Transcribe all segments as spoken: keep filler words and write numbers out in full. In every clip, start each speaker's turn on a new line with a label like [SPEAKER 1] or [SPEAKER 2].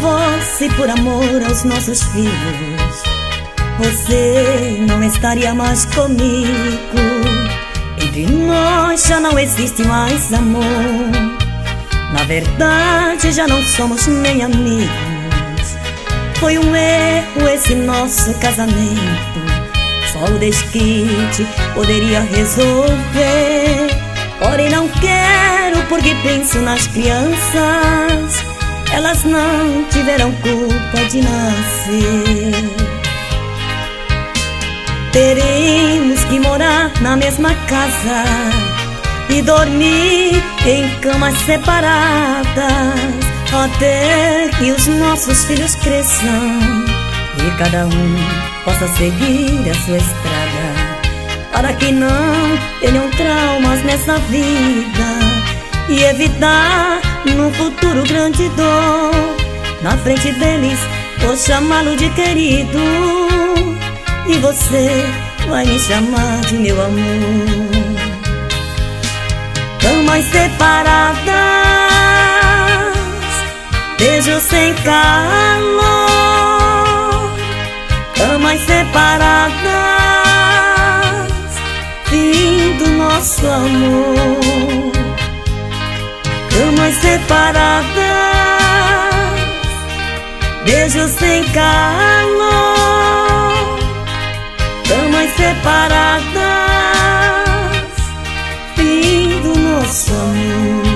[SPEAKER 1] fosse por amor aos nossos filhos, você não estaria mais comigo. Entre nós já não existe mais amor. Na verdade já não somos nem amigos. Foi um erro esse nosso casamento. Só o desquite poderia resolver. Porém não quero porque penso nas crianças. Elas não tiveram culpa de nascer. Teremos que morar na mesma casa e dormir em camas separadas, até que os nossos filhos cresçam e cada um possa seguir a sua estrada, para que não tenham traumas nessa vida e evitar no futuro grande dor. Na frente deles vou chamá-lo de querido e você vai me chamar de meu amor. Camas separadas, beijos sem calor. Camas separadas, fim do nosso amor. Camas separadas, beijos sem calor. Camas separadas, fim do nosso amor.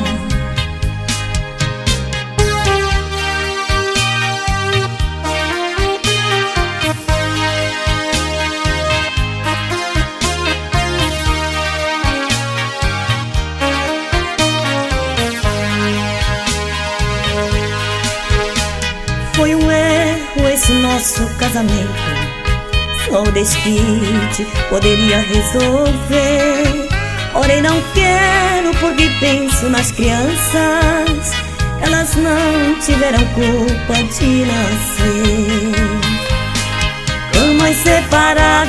[SPEAKER 1] Foi um erro esse nosso casamento. Só o desquite poderia resolver. Porém não quero porque penso nas crianças. Elas não tiveram culpa de nascer. Camas separadas,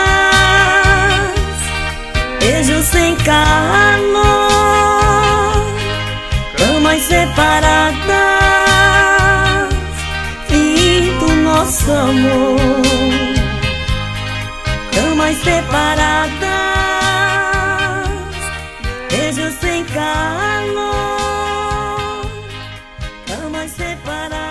[SPEAKER 1] beijos sem calor. Camas separadas, fim do nosso amor. Camas separadas, beijos sem calor. Camas separadas.